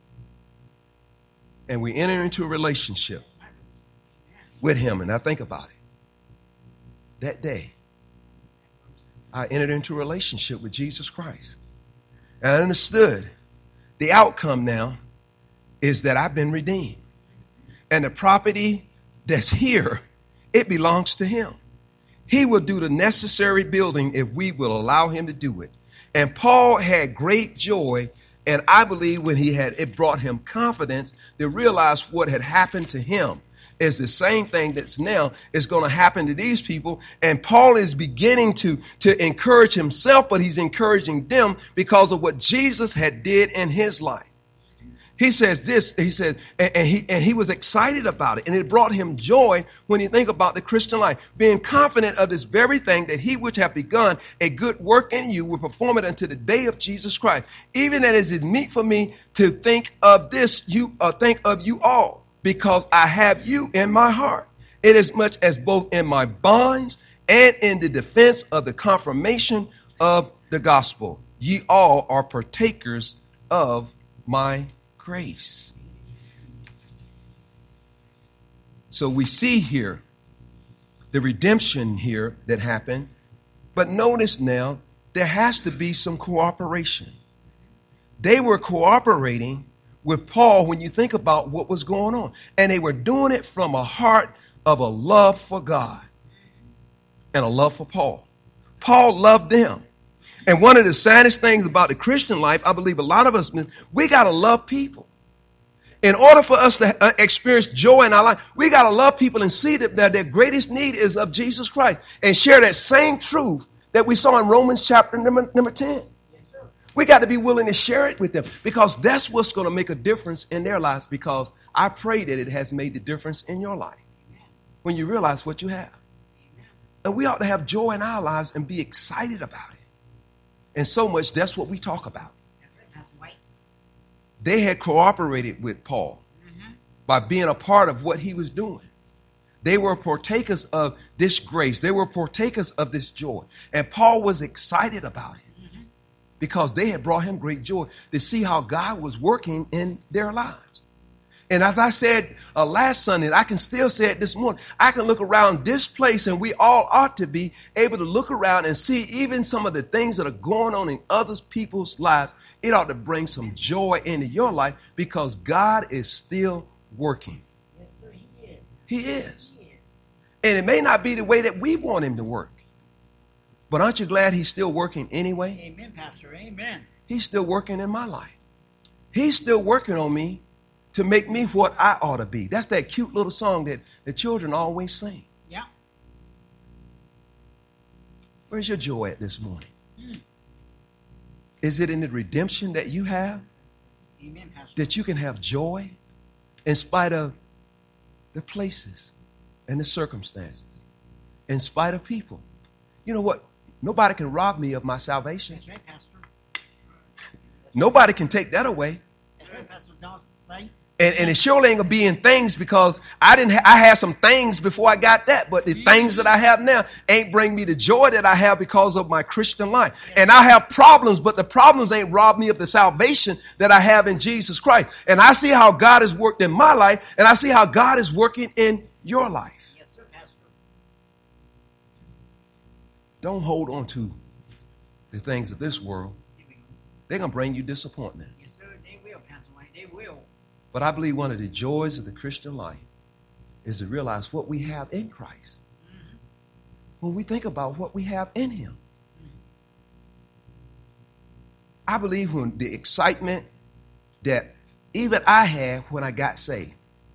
And we enter into a relationship with him. And I think about it. That day, I entered into a relationship with Jesus Christ. And I understood the outcome now is that I've been redeemed. And the property that's here, it belongs to him. He will do the necessary building if we will allow him to do it. And Paul had great joy. And I believe when he had, it brought him confidence to realize what had happened to him is the same thing that's now is going to happen to these people. And Paul is beginning to, to encourage himself, but he's encouraging them because of what Jesus had did in his life. He says this, he says, and, and he and he was excited about it. And it brought him joy when you think about the Christian life, being confident of this very thing that he which hath begun a good work in you will perform it unto the day of Jesus Christ. Even as it is meet for me to think of this, you uh, think of you all, because I have you in my heart, inasmuch as both in my bonds and in the defense of the confirmation of the gospel, ye all are partakers of my grace. So we see here the redemption here that happened. But notice now there has to be some cooperation. They were cooperating with Paul when you think about what was going on. And they were doing it from a heart of a love for God and a love for Paul. Paul loved them. And one of the saddest things about the Christian life, I believe a lot of us, we got to love people. In order for us to experience joy in our life, we got to love people and see that their greatest need is of Jesus Christ and share that same truth that we saw in Romans chapter number, number ten. Yes, sir. We got to be willing to share it with them because that's what's going to make a difference in their lives, because I pray that it has made the difference in your life. Amen. When you realize what you have. Amen. And we ought to have joy in our lives and be excited about it. And so much, that's what we talk about. They had cooperated with Paul mm-hmm. by being a part of what he was doing. They were partakers of this grace. They were partakers of this joy. And Paul was excited about it mm-hmm. because they had brought him great joy to see how God was working in their lives. And as I said uh, last Sunday, and I can still say it this morning, I can look around this place, and we all ought to be able to look around and see even some of the things that are going on in other people's lives. It ought to bring some joy into your life because God is still working. Yes, sir, he is. He is. He is. And it may not be the way that we want him to work. But aren't you glad he's still working anyway? Amen, Pastor. Amen. He's still working in my life. He's still working on me to make me what I ought to be. That's that cute little song that the children always sing. Yeah. Where's your joy at this morning? Mm. Is it in the redemption that you have? Amen, Pastor. That you can have joy in spite of the places and the circumstances, in spite of people. You know what? Nobody can rob me of my salvation. That's right, Pastor. Nobody can take that away. That's right, Pastor. Don't, right? And, and it surely ain't gonna be in things, because I didn't. Ha- I had some things before I got that, but the mm-hmm. things that I have now ain't bring me the joy that I have because of my Christian life. Yes. And I have problems, but the problems ain't robbed me of the salvation that I have in Jesus Christ. And I see how God has worked in my life, and I see how God is working in your life. Yes, sir, Pastor. Don't hold on to the things of this world. They're gonna bring you disappointment. Yes, sir. They will, Pastor Wayne. They will. But I believe one of the joys of the Christian life is to realize what we have in Christ. Mm-hmm. When we think about what we have in him. Mm-hmm. I believe when the excitement that even I had when I got saved,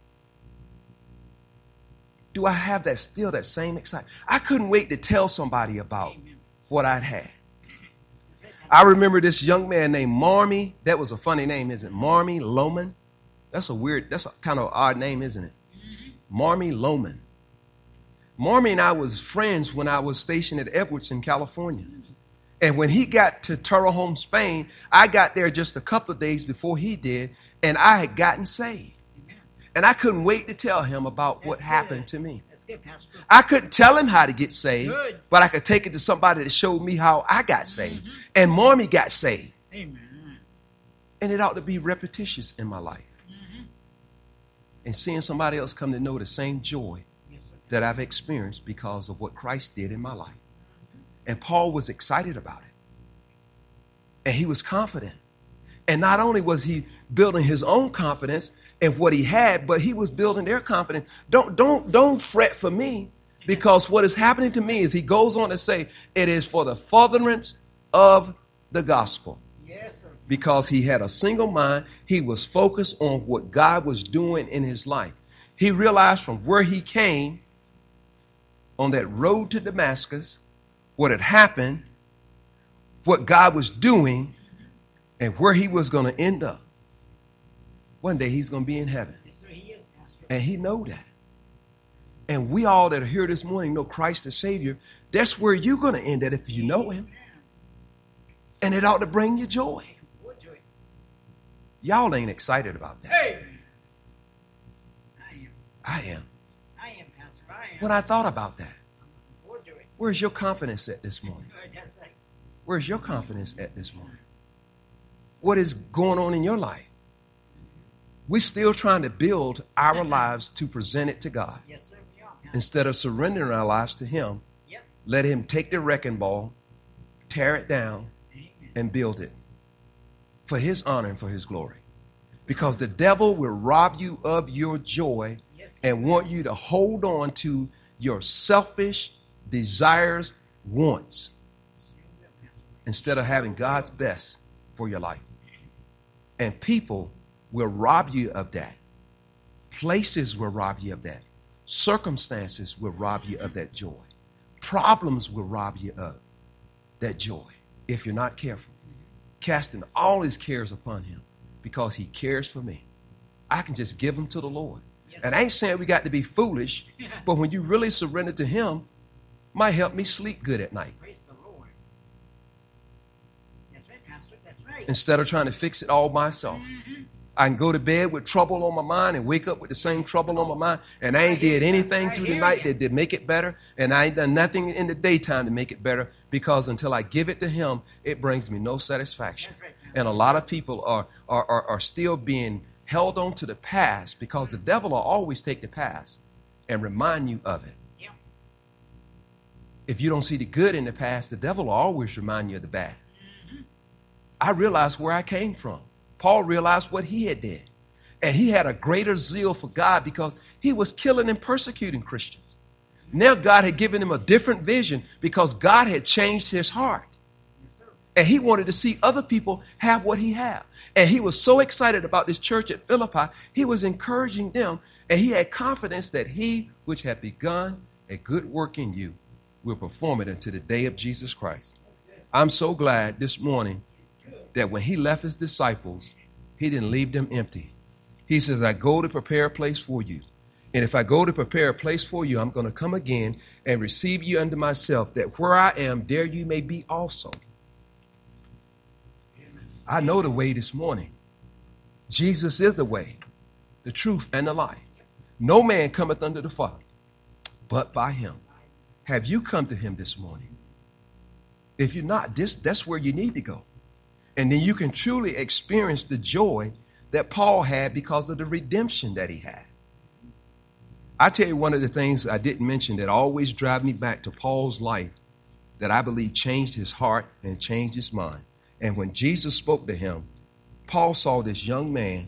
do I have that still that same excitement? I couldn't wait to tell somebody about Amen. What I'd had. I remember this young man named Marmy. That was a funny name, isn't it? Marmy Loman. That's a weird, that's a kind of odd name, isn't it? Mm-hmm. Marmy Loman. Marmy and I was friends when I was stationed at Edwards in California. Mm-hmm. And when he got to Torrejón, Spain, I got there just a couple of days before he did, and I had gotten saved. Amen. And I couldn't wait to tell him about that's what good. Happened to me. That's good, Pastor. I couldn't tell him how to get saved, good. But I could take it to somebody that showed me how I got saved. Mm-hmm. And Marmy got saved. Amen. And it ought to be repetitious in my life. And seeing somebody else come to know the same joy yes, that I've experienced because of what Christ did in my life. And Paul was excited about it. And he was confident. And not only was he building his own confidence in what he had, but he was building their confidence. Don't, don't, don't fret for me, because what is happening to me is he goes on to say, it is for the furtherance of the gospel. Yes, sir. Because he had a single mind. He was focused on what God was doing in his life. He realized from where he came on that road to Damascus, what had happened, what God was doing, and where he was going to end up. One day he's going to be in heaven. Yes, sir, he is, Pastor. And he know that. And we all that are here this morning know Christ the Savior. That's where you're going to end at if you know him. And it ought to bring you joy. Y'all ain't excited about that. Hey. I am. I am. I am, Pastor. I am. When I thought about that, I'm looking forward to it. Where's your confidence at this morning? That's right. Where's your confidence at this morning? What is going on in your life? We're still trying to build our lives to present it to God. Yes, sir, we are, Pastor. Instead of surrendering our lives to him. Yep. Let him take the wrecking ball, tear it down, and build it for his honor and for his glory. Because the devil will rob you of your joy and want you to hold on to your selfish desires, wants, instead of having God's best for your life. And people will rob you of that. Places will rob you of that. Circumstances will rob you of that joy. Problems will rob you of that joy if you're not careful. Casting all his cares upon him because he cares for me. I can just give them to the Lord. Yes. And I ain't saying we got to be foolish, but when you really surrender to him, might help me sleep good at night. Praise the Lord. That's right, Pastor. That's right. Instead of trying to fix it all myself. Mm-hmm. I can go to bed with trouble on my mind and wake up with the same trouble on my mind. And I ain't did anything through the night that did make it better. And I ain't done nothing in the daytime to make it better, because until I give it to him, it brings me no satisfaction. And a lot of people are, are, are, are still being held on to the past, because the devil will always take the past and remind you of it. If you don't see the good in the past, the devil will always remind you of the bad. I realized where I came from. Paul realized what he had did. And he had a greater zeal for God because he was killing and persecuting Christians. Now God had given him a different vision because God had changed his heart. And he wanted to see other people have what he had. And he was so excited about this church at Philippi, he was encouraging them. And he had confidence that he which had begun a good work in you will perform it until the day of Jesus Christ. I'm so glad this morning that when he left his disciples, he didn't leave them empty. He says, I go to prepare a place for you. And if I go to prepare a place for you, I'm going to come again and receive you unto myself, that where I am, there you may be also. I know the way this morning. Jesus is the way, the truth, and the life. No man cometh unto the Father but by him. Have you come to him this morning? If you're not, this, that's where you need to go. And then you can truly experience the joy that Paul had because of the redemption that he had. I tell you, one of the things I didn't mention that always drive me back to Paul's life, that I believe changed his heart and changed his mind. And when Jesus spoke to him, Paul saw this young man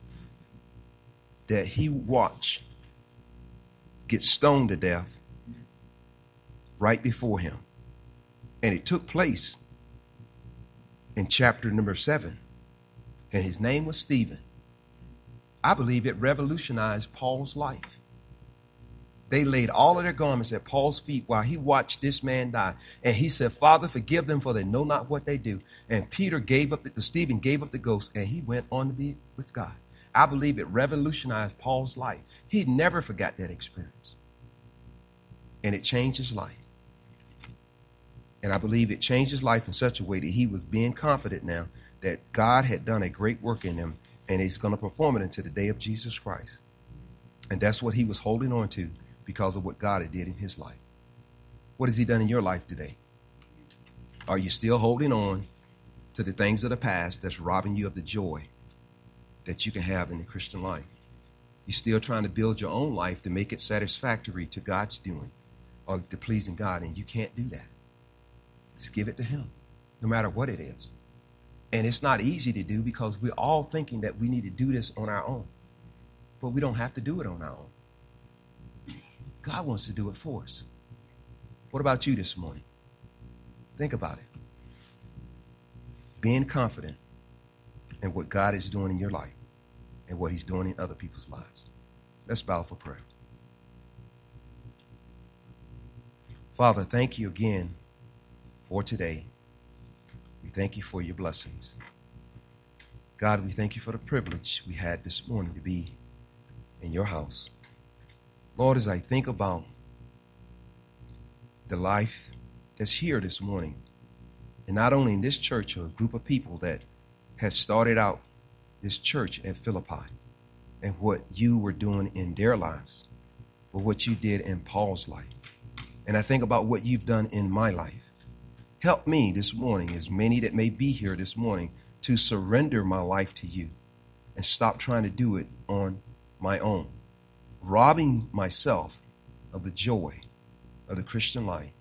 that he watched get stoned to death right before him. And it took place in chapter number seven. And his name was Stephen. I believe it revolutionized Paul's life. They laid all of their garments at Paul's feet while he watched this man die. And he said, Father, forgive them, for they know not what they do. And Peter gave up, the, Stephen gave up the ghost, and he went on to be with God. I believe it revolutionized Paul's life. He never forgot that experience. And it changed his life. And I believe it changed his life in such a way that he was being confident now that God had done a great work in him, and he's going to perform it until the day of Jesus Christ. And that's what he was holding on to because of what God had did in his life. What has he done in your life today? Are you still holding on to the things of the past that's robbing you of the joy that you can have in the Christian life? You're still trying to build your own life to make it satisfactory to God's doing or to pleasing God, and you can't do that. Just give it to him, no matter what it is. And it's not easy to do because we're all thinking that we need to do this on our own. But we don't have to do it on our own. God wants to do it for us. What about you this morning? Think about it. Being confident in what God is doing in your life and what he's doing in other people's lives. Let's bow for prayer. Father, thank you again for today. We thank you for your blessings. God, we thank you for the privilege we had this morning to be in your house. Lord, as I think about the life that's here this morning, and not only in this church, a group of people that has started out this church at Philippi, and what you were doing in their lives, but what you did in Paul's life. And I think about what you've done in my life. Help me this morning, as many that may be here this morning, to surrender my life to you and stop trying to do it on my own, robbing myself of the joy of the Christian life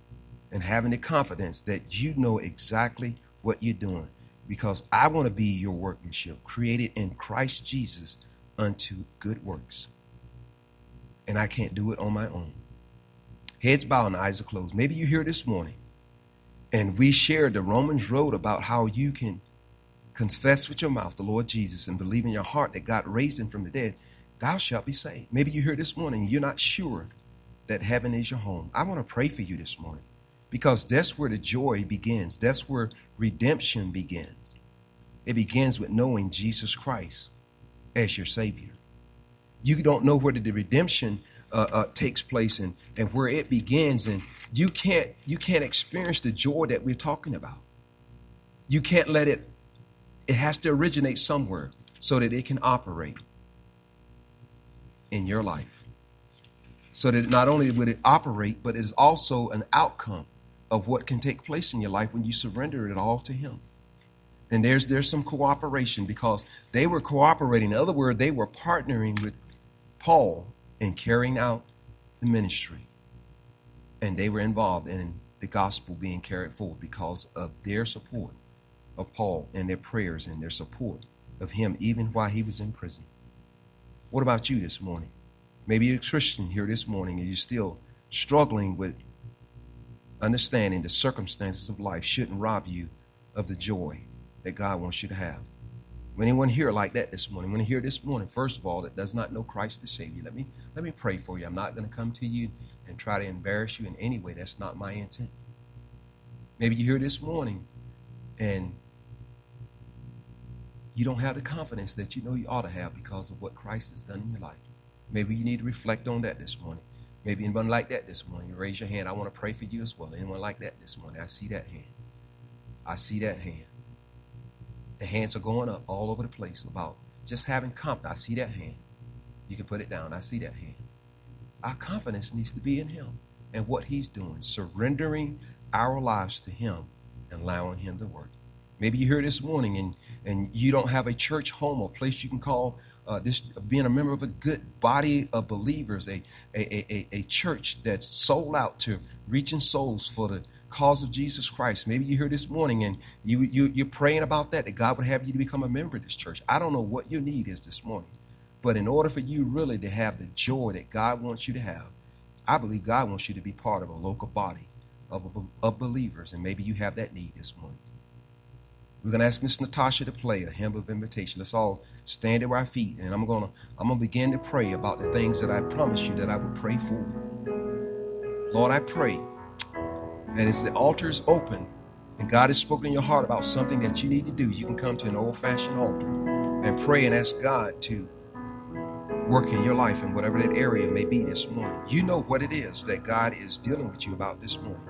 and having the confidence that you know exactly what you're doing, because I want to be your workmanship, created in Christ Jesus unto good works. And I can't do it on my own. Heads bowed and eyes are closed. Maybe you're here this morning and we shared the Romans road about how you can confess with your mouth the Lord Jesus and believe in your heart that God raised him from the dead. Thou shalt be saved. Maybe you're here this morning and you're not sure that heaven is your home. I want to pray for you this morning, because that's where the joy begins. That's where redemption begins. It begins with knowing Jesus Christ as your Savior. You don't know where the redemption uh, uh, takes place and, and where it begins, and you can't you can't experience the joy that we're talking about. You can't let it. It has to originate somewhere so that it can operate in your life. So that not only would it operate, but it is also an outcome of what can take place in your life when you surrender it all to him. And there's there's some cooperation, because they were cooperating. In other words, they were partnering with Paul in carrying out the ministry. And they were involved in the gospel being carried forward because of their support of Paul and their prayers and their support of him even while he was in prison. What about you this morning? Maybe you're a Christian here this morning and you're still struggling with understanding the circumstances of life shouldn't rob you of the joy that God wants you to have. Anyone here like that this morning? When you hear this morning, first of all, that does not know Christ the Savior, let me let me pray for you. I'm not going to come to you and try to embarrass you in any way. That's not my intent. Maybe you're here this morning and you don't have the confidence that you know you ought to have because of what Christ has done in your life. Maybe you need to reflect on that this morning. Maybe anyone like that this morning, you raise your hand. I want to pray for you as well. Anyone like that this morning? I see that hand. I see that hand. The hands are going up all over the place about just having confidence. I see that hand. You can put it down. I see that hand. Our confidence needs to be in him and what he's doing, surrendering our lives to him and allowing him to work. Maybe you're here this morning and, and you don't have a church home or place you can call uh, this, being a member of a good body of believers, a, a, a, a church that's sold out to reaching souls for the cause of Jesus Christ. Maybe you're here this morning and you, you, you're praying about that, that God would have you to become a member of this church. I don't know what your need is this morning, but in order for you really to have the joy that God wants you to have, I believe God wants you to be part of a local body of, of believers, and maybe you have that need this morning. We're going to ask Miss Natasha to play a hymn of invitation. Let's all stand at our feet, and I'm going to I'm going to begin to pray about the things that I promised you that I would pray for. Lord, I pray that as the altar is open and God has spoken in your heart about something that you need to do, you can come to an old-fashioned altar and pray and ask God to work in your life in whatever that area may be this morning. You know what it is that God is dealing with you about this morning.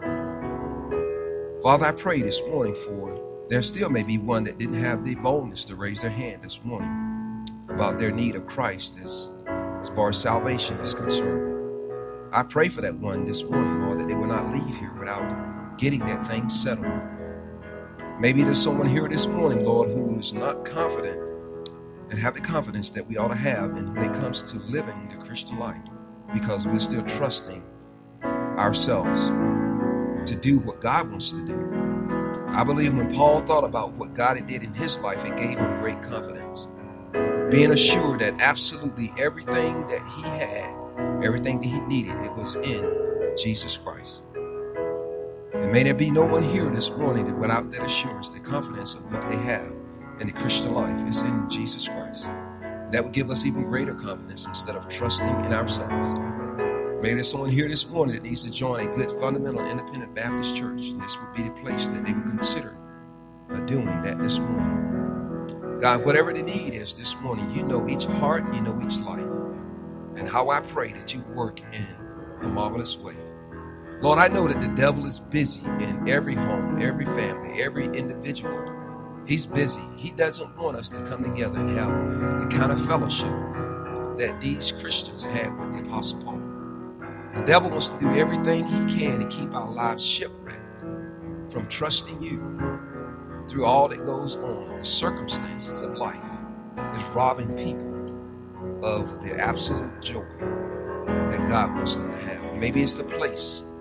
Father, I pray this morning for there still may be one that didn't have the boldness to raise their hand this morning about their need of Christ as, as far as salvation is concerned. I pray for that one this morning, Lord, that they will not leave here without getting that thing settled. Maybe there's someone here this morning, Lord, who is not confident and have the confidence that we ought to have and when it comes to living the Christian life, because we're still trusting ourselves to do what God wants to do. I believe when Paul thought about what God had did in his life, it gave him great confidence, being assured that absolutely everything that he had, everything that he needed, it was in Jesus Christ. And may there be no one here this morning that without that assurance, the confidence of what they have in the Christian life is in Jesus Christ. That would give us even greater confidence instead of trusting in ourselves. Maybe there's someone here this morning that needs to join a good fundamental independent Baptist church, and this would be the place that they would consider uh, doing that this morning. God, whatever the need is this morning, you know each heart, you know each life, and how I pray that you work in a marvelous way. Lord, I know that the devil is busy in every home, every family, every individual. He's busy. He doesn't want us to come together and have the kind of fellowship that these Christians had with the Apostle Paul. The devil wants to do everything he can to keep our lives shipwrecked from trusting you through all that goes on. The circumstances of life is robbing people of the absolute joy that God wants them to have. Maybe it's the place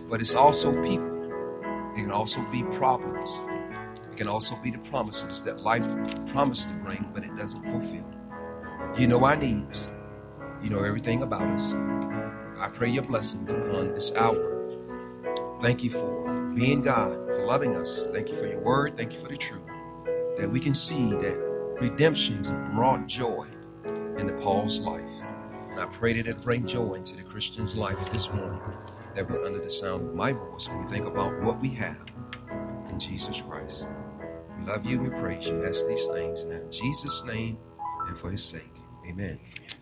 But it's also people. It can also be problems. It can also be the promises that life promised to bring, but it doesn't fulfill. You know our needs. You know everything about us. I pray your blessings upon this hour. Thank you for being God, for loving us. Thank you for your word. Thank you for the truth. That we can see that redemption brought joy into Paul's life. And I pray that it bring joy into the Christian's life this morning, that we're under the sound of my voice when we think about what we have in Jesus Christ. We love you and we praise you. Ask these things now in Jesus' name and for his sake. Amen.